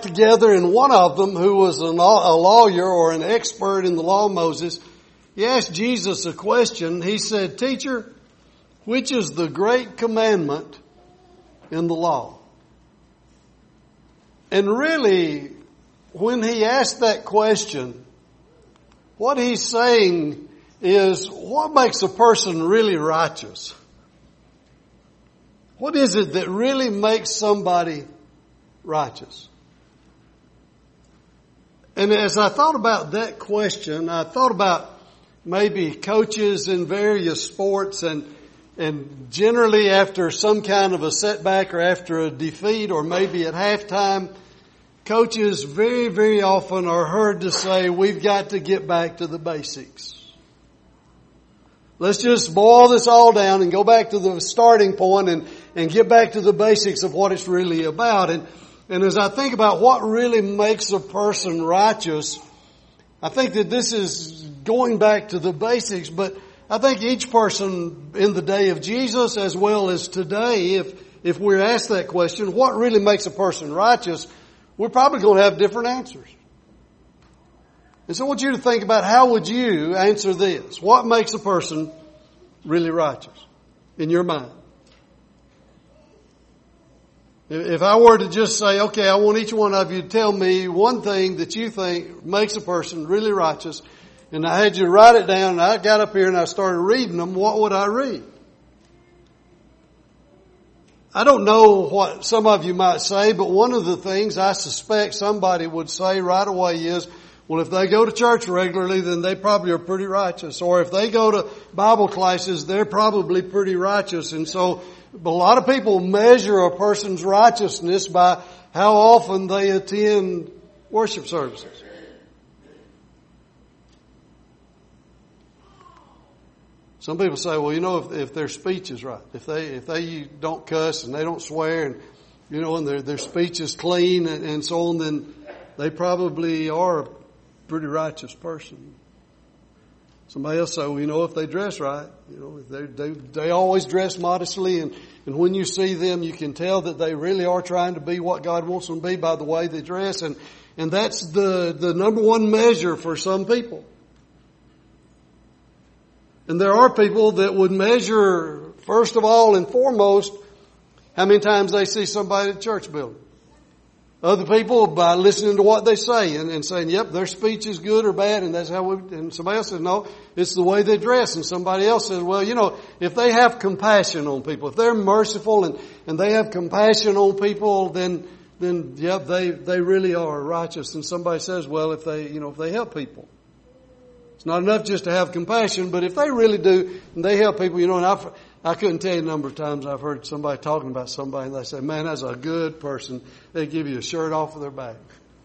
got together, and one of them, who was a lawyer or an expert in the law of Moses, he asked Jesus a question. He said, "Teacher, which is the great commandment in the law?" And really, when he asked that question, what he's saying is, what makes a person really righteous? What is it that really makes somebody righteous? And as I thought about that question, I thought about maybe coaches in various sports, and generally after some kind of a setback or after a defeat or maybe at halftime, coaches very, very often are heard to say, "We've got to get back to the basics. Let's just boil this all down and go back to the starting point and get back to the basics of what it's really about." And as I think about what really makes a person righteous, I think that this is going back to the basics, but I think each person in the day of Jesus as well as today, if we're asked that question, what really makes a person righteous, we're probably going to have different answers. And so I want you to think about, how would you answer this? What makes a person really righteous in your mind? If I were to just say, okay, I want each one of you to tell me one thing that you think makes a person really righteous, and I had you write it down, and I got up here and I started reading them, what would I read? I don't know what some of you might say, but one of the things I suspect somebody would say right away is, well, if they go to church regularly, then they probably are pretty righteous. Or if they go to Bible classes, they're probably pretty righteous. And so a lot of people measure a person's righteousness by how often they attend worship services. Some people say, well, you know, if their speech is right, if they don't cuss and they don't swear, and you know, and their speech is clean and so on, then they probably are a pretty righteous person. Somebody else say, well, you know, if they dress right, you know, they always dress modestly, and when you see them, you can tell that they really are trying to be what God wants them to be by the way they dress, and that's the number one measure for some people. And there are people that would measure, first of all and foremost, how many times they see somebody at the church building. Other people by listening to what they say and saying, yep, their speech is good or bad, and that's how and somebody else says, no, it's the way they dress. And somebody else says, well, you know, if they have compassion on people, if they're merciful and they have compassion on people, then yep, they really are righteous. And somebody says, well, if they help people. It's not enough just to have compassion, but if they really do, and they help people, you know, and I couldn't tell you the number of times I've heard somebody talking about somebody and they say, man, that's a good person. They give you a shirt off of their back.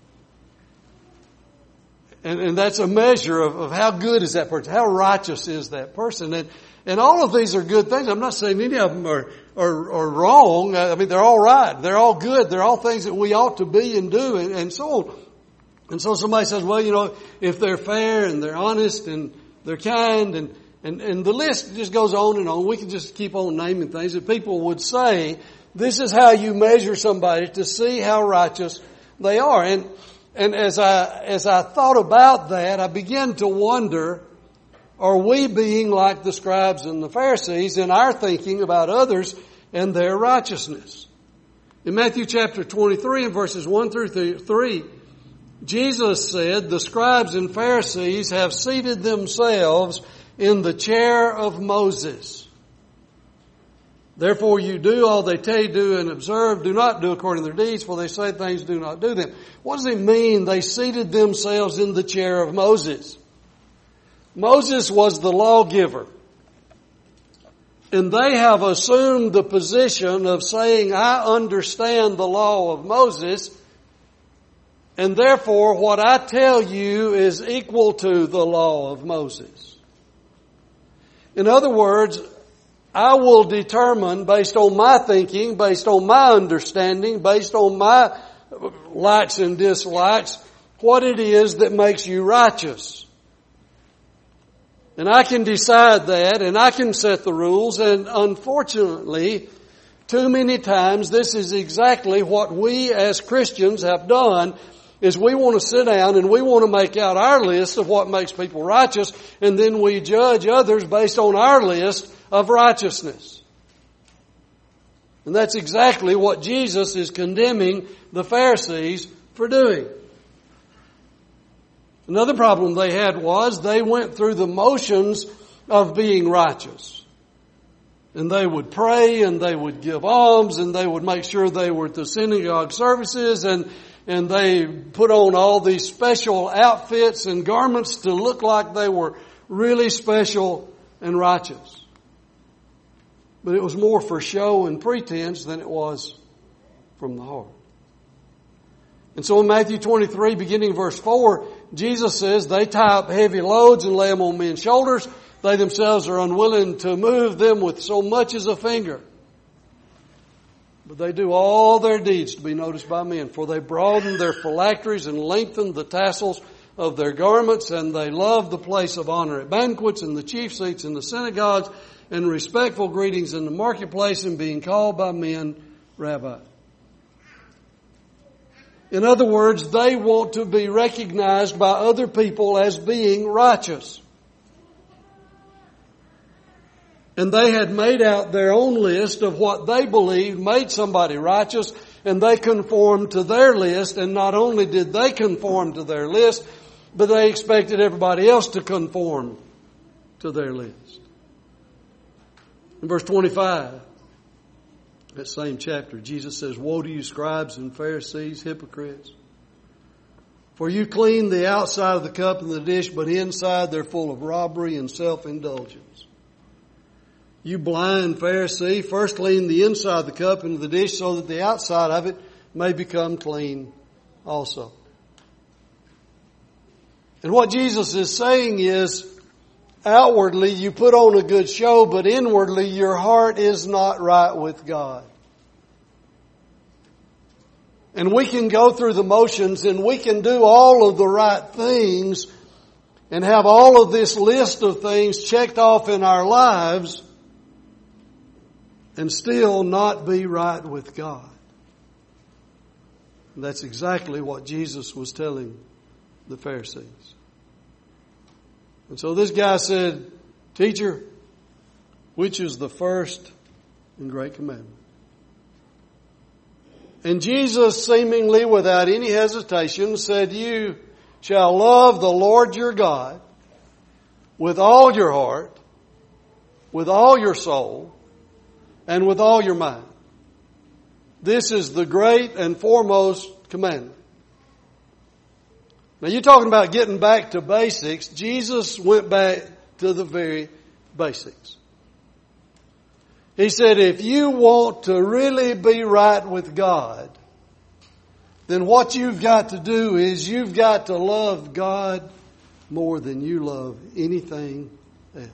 And that's a measure of how good is that person, how righteous is that person. And all of these are good things. I'm not saying any of them are wrong. I mean, they're all right. They're all good. They're all things that we ought to be and do and so on. And so somebody says, well, you know, if they're fair and they're honest and they're kind and the list just goes on and on. We can just keep on naming things that people would say, this is how you measure somebody to see how righteous they are. And as I thought about that, I began to wonder, are we being like the scribes and the Pharisees in our thinking about others and their righteousness? In Matthew chapter 23 and verses 1 through 3, Jesus said, the scribes and Pharisees have seated themselves in the chair of Moses. Therefore you do all they tell you do and observe. Do not do according to their deeds, for they say things, do not do them. What does it mean they seated themselves in the chair of Moses? Moses was the lawgiver. And they have assumed the position of saying, I understand the law of Moses, and therefore what I tell you is equal to the law of Moses. In other words, I will determine based on my thinking, based on my understanding, based on my likes and dislikes, what it is that makes you righteous. And I can decide that, and I can set the rules, and unfortunately, too many times this is exactly what we as Christians have done, is we want to sit down and we want to make out our list of what makes people righteous, and then we judge others based on our list of righteousness. And that's exactly what Jesus is condemning the Pharisees for doing. Another problem they had was they went through the motions of being righteous. And they would pray and they would give alms and they would make sure they were at the synagogue services and they put on all these special outfits and garments to look like they were really special and righteous. But it was more for show and pretense than it was from the heart. And so in Matthew 23, beginning verse 4, Jesus says they tie up heavy loads and lay them on men's shoulders. They themselves are unwilling to move them with so much as a finger. But they do all their deeds to be noticed by men, for they broaden their phylacteries and lengthen the tassels of their garments, and they love the place of honor at banquets and the chief seats in the synagogues and respectful greetings in the marketplace and being called by men Rabbi. In other words, they want to be recognized by other people as being righteous. And they had made out their own list of what they believed made somebody righteous, and they conformed to their list. And not only did they conform to their list, but they expected everybody else to conform to their list. In verse 25, that same chapter, Jesus says, "Woe to you, scribes and Pharisees, hypocrites! For you clean the outside of the cup and the dish, but inside they're full of robbery and self-indulgence. You blind Pharisee, first clean the inside of the cup and the dish so that the outside of it may become clean also." And what Jesus is saying is, outwardly you put on a good show, but inwardly your heart is not right with God. And we can go through the motions and we can do all of the right things and have all of this list of things checked off in our lives and still not be right with God. And that's exactly what Jesus was telling the Pharisees. And so this guy said, "Teacher, which is the first and great commandment?" And Jesus, seemingly without any hesitation, said, "You shall love the Lord your God with all your heart, with all your soul, and with all your mind. This is the great and foremost commandment." Now you're talking about getting back to basics. Jesus went back to the very basics. He said, if you want to really be right with God, then what you've got to do is you've got to love God more than you love anything else.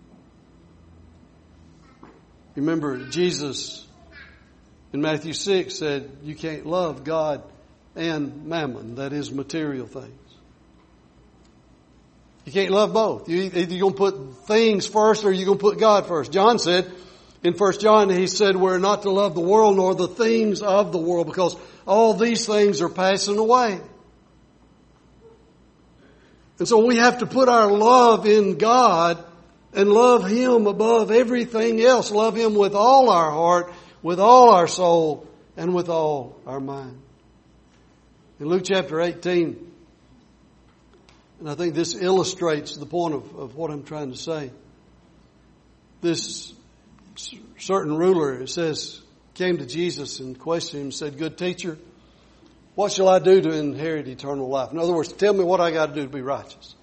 Remember, Jesus in Matthew 6 said you can't love God and mammon, that is material things. You can't love both. Either you're going to put things first or you're going to put God first. John said, in 1 John, he said we're not to love the world nor the things of the world because all these things are passing away. And so we have to put our love in God and love Him above everything else. Love Him with all our heart, with all our soul, and with all our mind. In Luke chapter 18, and I think this illustrates the point of what I'm trying to say. This certain ruler, it says, came to Jesus and questioned him and said, "Good teacher, what shall I do to inherit eternal life?" In other words, tell me what I got to do to be righteous.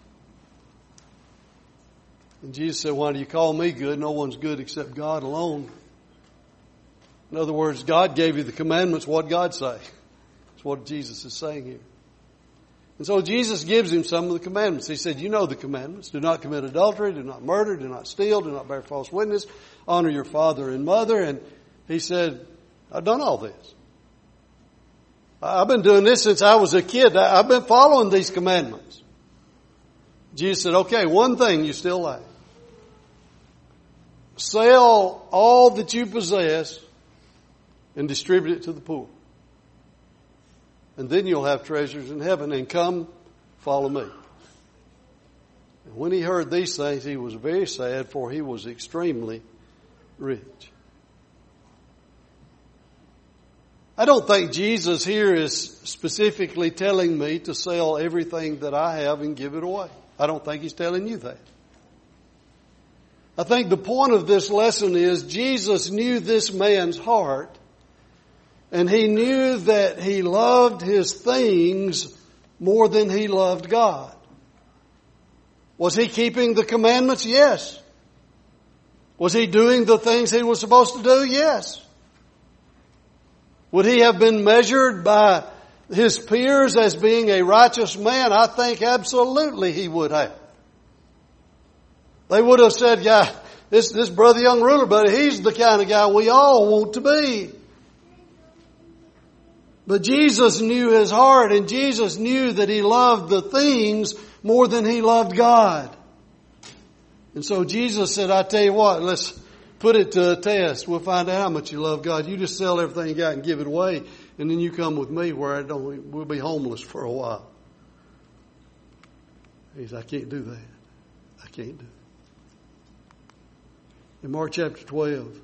And Jesus said, "Why do you call me good? No one's good except God alone." In other words, God gave you the commandments. What'd God say? That's what Jesus is saying here. And so Jesus gives him some of the commandments. He said, you know the commandments. Do not commit adultery, do not murder, do not steal, do not bear false witness, honor your father and mother. And he said, I've done all this. I've been doing this since I was a kid. I've been following these commandments. Jesus said, okay, one thing you still lack. Sell all that you possess and distribute it to the poor. And then you'll have treasures in heaven. And come, follow me. And when he heard these things, he was very sad, for he was extremely rich. I don't think Jesus here is specifically telling me to sell everything that I have and give it away. I don't think he's telling you that. I think the point of this lesson is Jesus knew this man's heart, and he knew that he loved his things more than he loved God. Was he keeping the commandments? Yes. Was he doing the things he was supposed to do? Yes. Would he have been measured by his peers as being a righteous man? I think absolutely he would have. They would have said, yeah, this brother young ruler, buddy, he's the kind of guy we all want to be. But Jesus knew his heart, and Jesus knew that he loved the things more than he loved God. And so Jesus said, I tell you what, let's put it to a test. We'll find out how much you love God. You just sell everything you got and give it away, and then you come with me where we'll be homeless for a while. He said, I can't do that. I can't do it. In Mark chapter 12,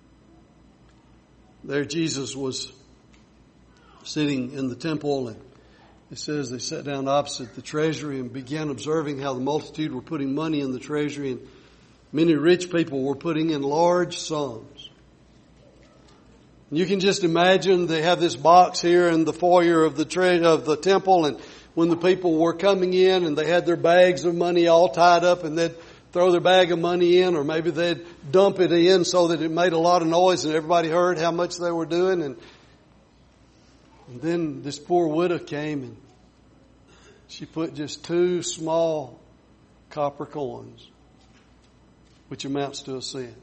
there Jesus was sitting in the temple, and it says they sat down opposite the treasury and began observing how the multitude were putting money in the treasury, and many rich people were putting in large sums. You can just imagine they have this box here in the foyer of the temple, and when the people were coming in and they had their bags of money all tied up, and they'd throw their bag of money in, or maybe they'd dump it in so that it made a lot of noise and everybody heard how much they were doing. And then this poor widow came, and she put just 2 small copper coins, which amounts to a cent.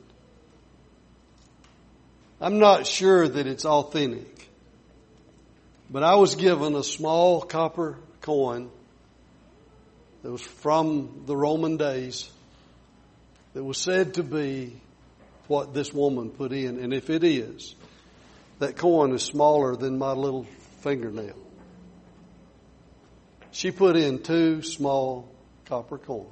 I'm not sure that it's authentic, but I was given a small copper coin that was from the Roman days that was said to be what this woman put in. And if it is, that coin is smaller than my little fingernail. She put in 2 small copper coins.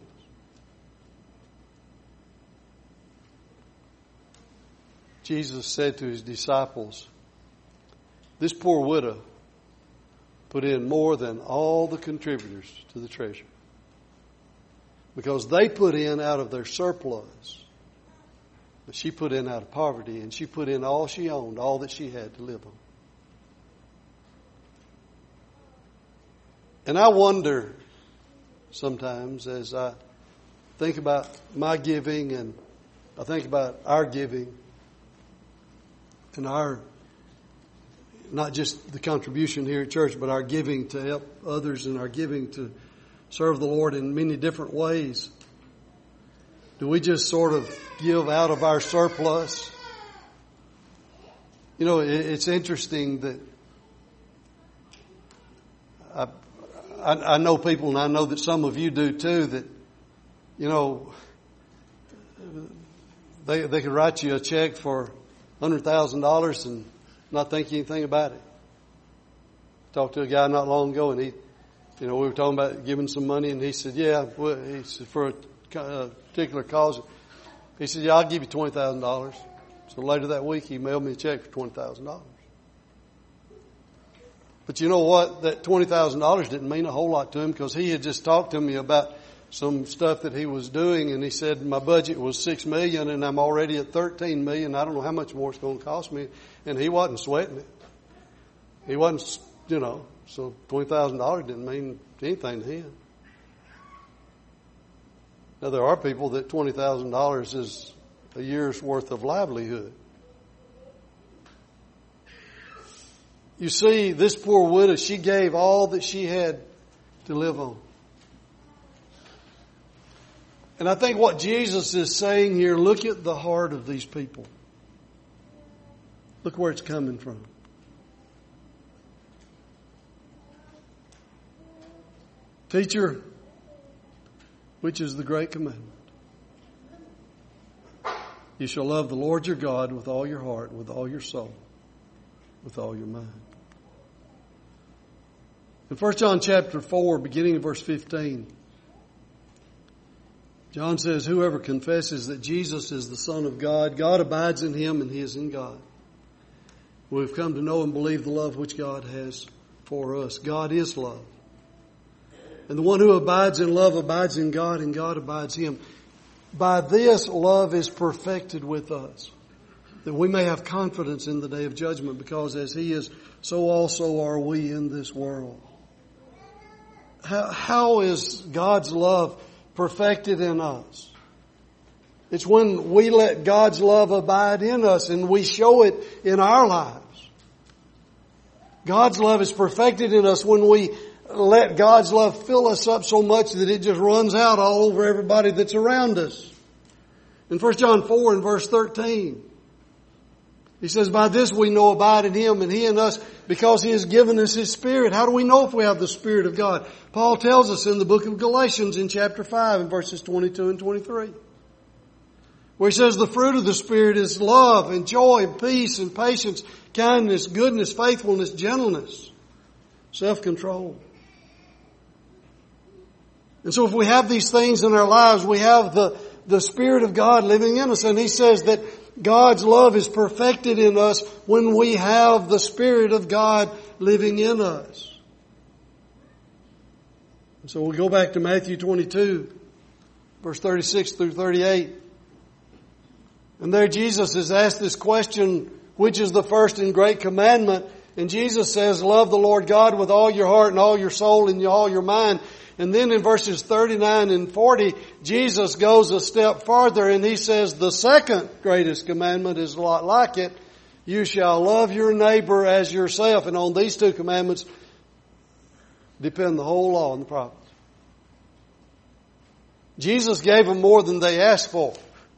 Jesus said to his disciples, this poor widow put in more than all the contributors to the treasure, because they put in out of their surplus, but she put in out of poverty, and she put in all she owned, all that she had to live on. And I wonder sometimes, as I think about my giving and I think about our giving and our, not just the contribution here at church, but our giving to help others and our giving to serve the Lord in many different ways. Do we just sort of give out of our surplus? You know, it's interesting that I know people, and I know that some of you do too, that, you know, they could write you a check for $100,000 and not think anything about it. I talked to a guy not long ago, and we were talking about giving some money, and he said, he said, for a particular cause. He said, I'll give you $20,000. So later that week, he mailed me a check for $20,000. But you know what? That $20,000 didn't mean a whole lot to him, because he had just talked to me about some stuff that he was doing, and he said, my budget was $6 million and I'm already at $13 million. I don't know how much more it's going to cost me. And he wasn't sweating it. He wasn't, so $20,000 didn't mean anything to him. Now there are people that $20,000 is a year's worth of livelihood. You see, this poor widow, she gave all that she had to live on. And I think what Jesus is saying here, look at the heart of these people. Look where it's coming from. Teacher, which is the great commandment? You shall love the Lord your God with all your heart, with all your soul, with all your mind. In 1 John chapter 4, beginning in verse 15, John says, whoever confesses that Jesus is the Son of God, God abides in him and he is in God. We've come to know and believe the love which God has for us. God is love. And the one who abides in love abides in God and God abides in him. By this, love is perfected with us, that we may have confidence in the day of judgment, because as he is, so also are we in this world. How is God's love perfected in us? It's when we let God's love abide in us and we show it in our lives. God's love is perfected in us when we let God's love fill us up so much that it just runs out all over everybody that's around us. In 1 John 4 and verse 13, he says, by this we know abide in him and he in us, because he has given us his Spirit. How do we know if we have the Spirit of God? Paul tells us in the book of Galatians in chapter 5 and verses 22 and 23. Where he says the fruit of the Spirit is love and joy and peace and patience, kindness, goodness, faithfulness, gentleness, self-control. And so if we have these things in our lives, we have the Spirit of God living in us. And he says that God's love is perfected in us when we have the Spirit of God living in us. And so we go back to Matthew 22, verse 36 through 38. And there Jesus is asked this question, which is the first and great commandment? And Jesus says, love the Lord God with all your heart and all your soul and all your mind. And then in verses 39 and 40, Jesus goes a step farther and he says the second greatest commandment is a lot like it. You shall love your neighbor as yourself. And on these two commandments depend the whole law and the prophets. Jesus gave them more than they asked for.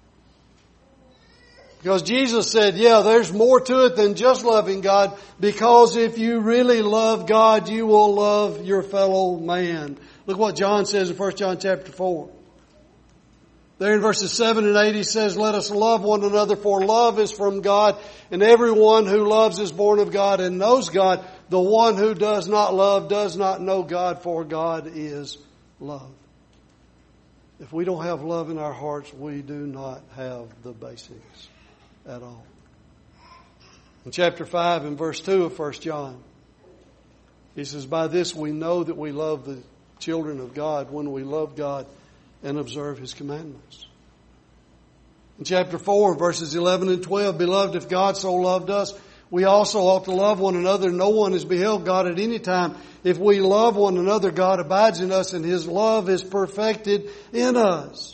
Because Jesus said, yeah, there's more to it than just loving God, because if you really love God, you will love your fellow man. Look what John says in 1 John chapter 4. There in verses 7 and 8 he says, let us love one another, for love is from God, and everyone who loves is born of God and knows God. The one who does not love does not know God, for God is love. If we don't have love in our hearts, we do not have the basics at all. In chapter 5 and verse 2 of 1 John, he says, by this we know that we love the children of God, when we love God and observe his commandments. In chapter 4, verses 11 and 12, beloved, if God so loved us, we also ought to love one another. No one has beheld God at any time. If we love one another, God abides in us and his love is perfected in us.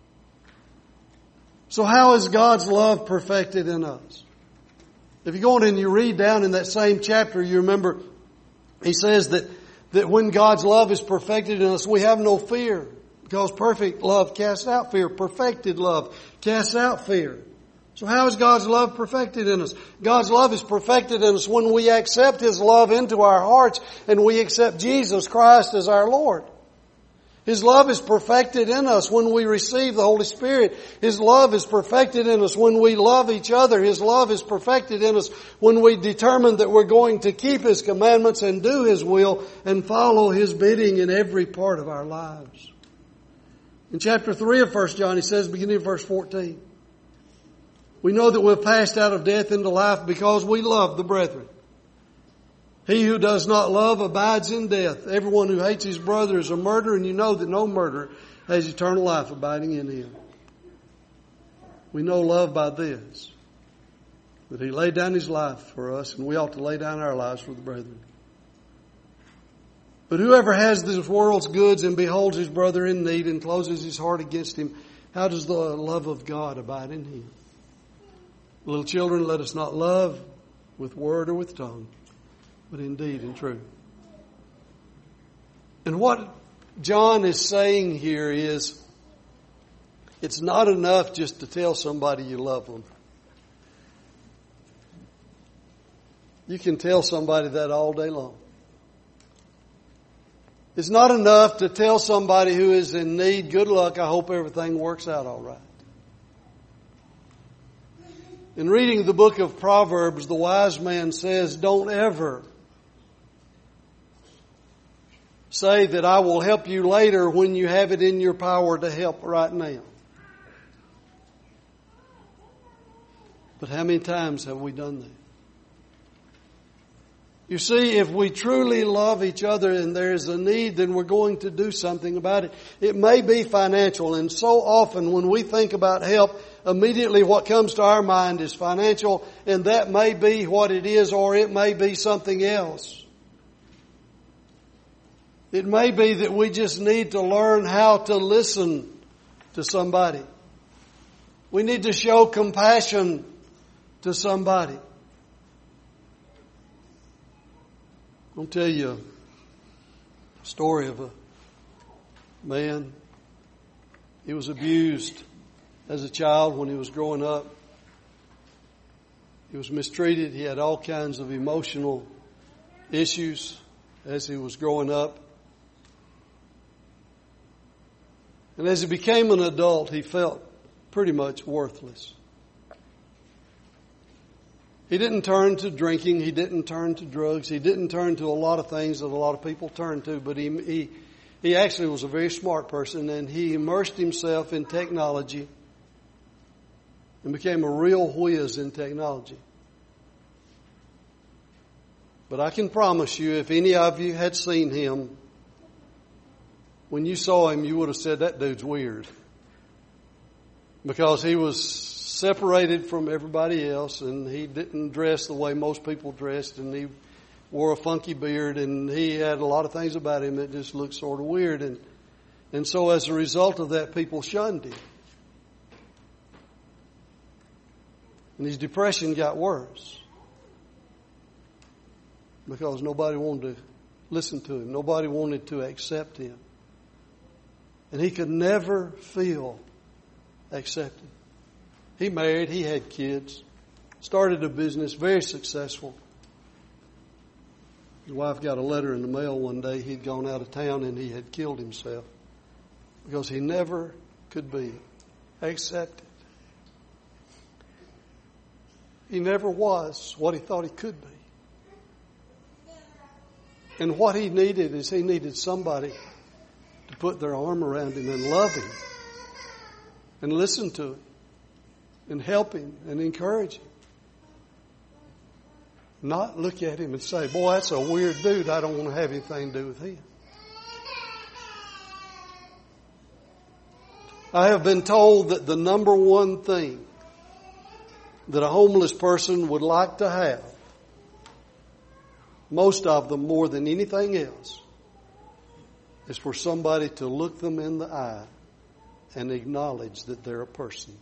So how is God's love perfected in us? If you go on and you read down in that same chapter, you remember he says that when God's love is perfected in us, we have no fear. Because perfect love casts out fear. Perfected love casts out fear. So how is God's love perfected in us? God's love is perfected in us when we accept his love into our hearts and we accept Jesus Christ as our Lord. His love is perfected in us when we receive the Holy Spirit. His love is perfected in us when we love each other. His love is perfected in us when we determine that we're going to keep his commandments and do his will and follow his bidding in every part of our lives. In chapter 3 of 1 John, he says, beginning of verse 14, we know that we've passed out of death into life because we love the brethren. He who does not love abides in death. Everyone who hates his brother is a murderer, and you know that no murderer has eternal life abiding in him. We know love by this, that he laid down his life for us, and we ought to lay down our lives for the brethren. But whoever has this world's goods and beholds his brother in need and closes his heart against him, how does the love of God abide in him? Little children, let us not love with word or with tongue, but in deed and truth. And what John is saying here is, it's not enough just to tell somebody you love them. You can tell somebody that all day long. It's not enough to tell somebody who is in need, good luck, I hope everything works out all right. In reading the book of Proverbs, the wise man says, don't ever say that I will help you later when you have it in your power to help right now. But how many times have we done that? You see, if we truly love each other and there is a need, then we're going to do something about it. It may be financial, and so often when we think about help, immediately what comes to our mind is financial, and that may be what it is, or it may be something else. It may be that we just need to learn how to listen to somebody. We need to show compassion to somebody. I'll tell you a story of a man. He was abused as a child when he was growing up. He was mistreated. He had all kinds of emotional issues as he was growing up. And as he became an adult, he felt pretty much worthless. He didn't turn to drinking. He didn't turn to drugs. He didn't turn to a lot of things that a lot of people turn to. But he actually was a very smart person, and he immersed himself in technology and became a real whiz in technology. But I can promise you, if any of you had seen him, when you saw him, you would have said, that dude's weird. Because he was separated from everybody else, and he didn't dress the way most people dressed, and he wore a funky beard, and he had a lot of things about him that just looked sort of weird. And so as a result of that, people shunned him. And his depression got worse because nobody wanted to listen to him. Nobody wanted to accept him. And he could never feel accepted. He married, he had kids, started a business, very successful. His wife got a letter in the mail one day. He'd gone out of town and he had killed himself because he never could be accepted. He never was what he thought he could be. And what he needed is he needed somebody to put their arm around him and love him and listen to him and help him and encourage him. Not look at him and say, boy, that's a weird dude. I don't want to have anything to do with him. I have been told that the number one thing that a homeless person would like to have, most of them more than anything else, is for somebody to look them in the eye and acknowledge that they're a person.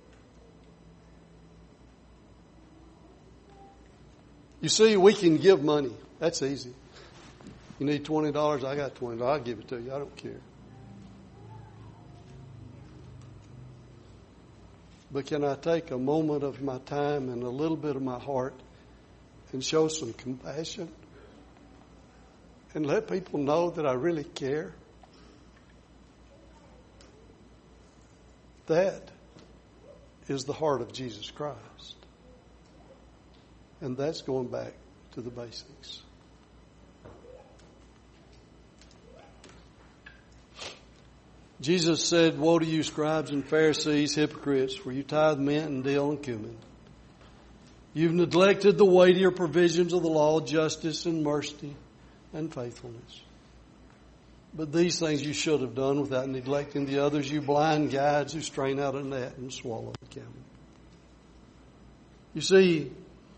You see, we can give money. That's easy. You need $20, I got $20. I'll give it to you. I don't care. But can I take a moment of my time and a little bit of my heart and show some compassion and let people know that I really care? That is the heart of Jesus Christ. And that's going back to the basics. Jesus said, woe to you, scribes and Pharisees, hypocrites, for you tithe mint and dill and cumin. You've neglected the weightier provisions of the law, justice and mercy and faithfulness. But these things you should have done without neglecting the others, you blind guides who strain out a net and swallow the camel. You see,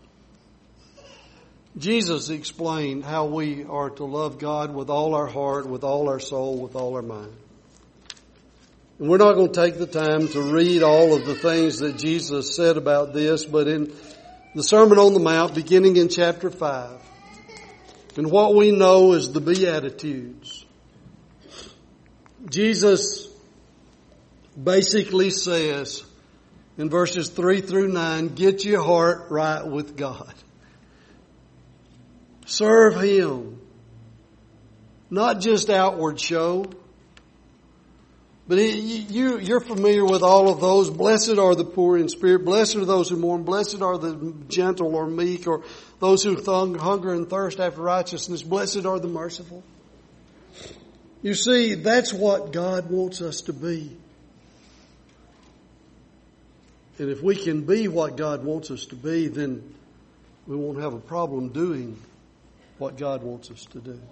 Jesus explained how we are to love God with all our heart, with all our soul, with all our mind. And we're not going to take the time to read all of the things that Jesus said about this, but in the Sermon on the Mount, beginning in chapter 5, and what we know is the Beatitudes, Jesus basically says in verses 3 through 9, get your heart right with God. Serve Him. Not just outward show, But you're familiar with all of those. Blessed are the poor in spirit. Blessed are those who mourn. Blessed are the gentle or meek, or those who hunger and thirst after righteousness. Blessed are the merciful. You see, that's what God wants us to be. And if we can be what God wants us to be, then we won't have a problem doing what God wants us to do.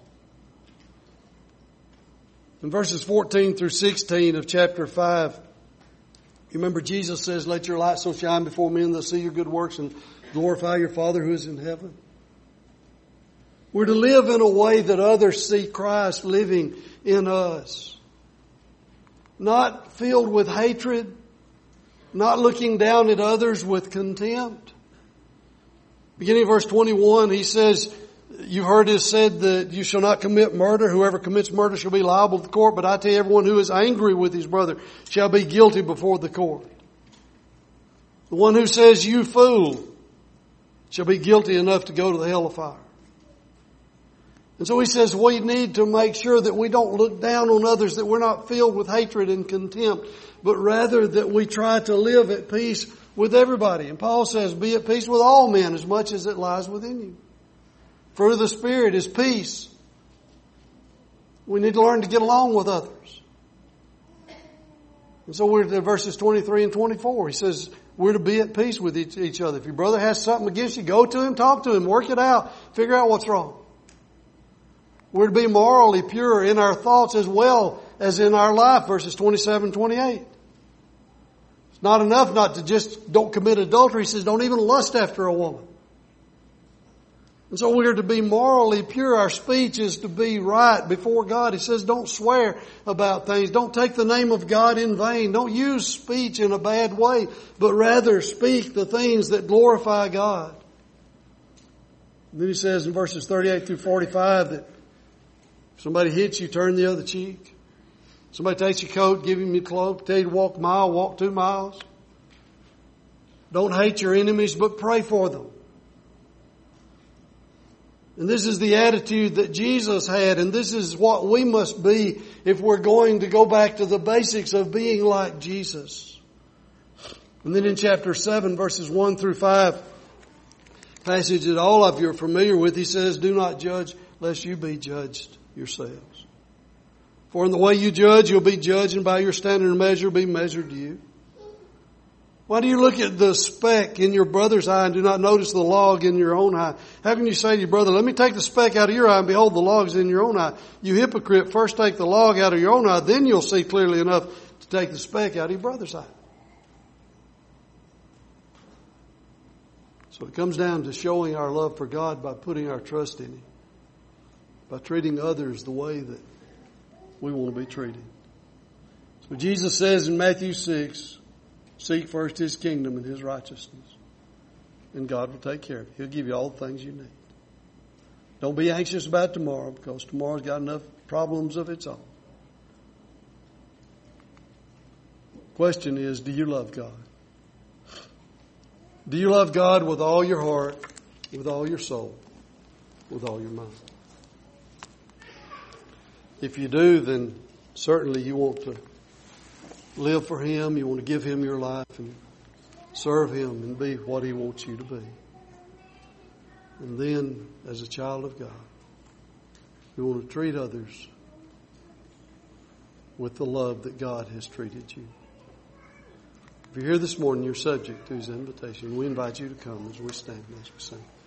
In verses 14 through 16 of chapter 5, you remember Jesus says, let your light so shine before men that see your good works and glorify your Father who is in heaven. We're to live in a way that others see Christ living in us. Not filled with hatred, not looking down at others with contempt. Beginning of verse 21, he says, you heard it said that you shall not commit murder. Whoever commits murder shall be liable to the court. But I tell you, everyone who is angry with his brother shall be guilty before the court. The one who says, you fool, shall be guilty enough to go to the hell of fire. And so he says we need to make sure that we don't look down on others, that we're not filled with hatred and contempt, but rather that we try to live at peace with everybody. And Paul says, be at peace with all men as much as it lies within you. Fruit of the Spirit is peace. We need to learn to get along with others. And so we're in verses 23 and 24. He says we're to be at peace with each other. If your brother has something against you, go to him, talk to him, work it out, figure out what's wrong. We're to be morally pure in our thoughts as well as in our life, verses 27 and 28. It's not enough not to just don't commit adultery. He says don't even lust after a woman. And so we're to be morally pure. Our speech is to be right before God. He says don't swear about things. Don't take the name of God in vain. Don't use speech in a bad way, but rather speak the things that glorify God. And then he says in verses 38 through 45 that if somebody hits you, turn the other cheek. Somebody takes your coat, give him your cloak. Tell you to walk a mile, walk 2 miles. Don't hate your enemies, but pray for them. And this is the attitude that Jesus had, and this is what we must be if we're going to go back to the basics of being like Jesus. And then in chapter 7, verses 1 through 5, passage that all of you are familiar with, he says, do not judge lest you be judged yourselves. For in the way you judge, you'll be judged, and by your standard and measure be measured to you. Why do you look at the speck in your brother's eye and do not notice the log in your own eye? How can you say to your brother, let me take the speck out of your eye and behold the log is in your own eye? You hypocrite, first take the log out of your own eye, then you'll see clearly enough to take the speck out of your brother's eye. So it comes down to showing our love for God by putting our trust in Him, by treating others the way that we want to be treated. So Jesus says in Matthew 6, seek first His kingdom and His righteousness, and God will take care of it. He'll give you all the things you need. Don't be anxious about tomorrow, because tomorrow's got enough problems of its own. Question is, do you love God? Do you love God with all your heart, with all your soul, with all your mind? If you do, then certainly you want to live for Him. You want to give Him your life and serve Him and be what He wants you to be. And then, as a child of God, you want to treat others with the love that God has treated you. If you're here this morning, you're subject to His invitation. We invite you to come as we stand and as we sing.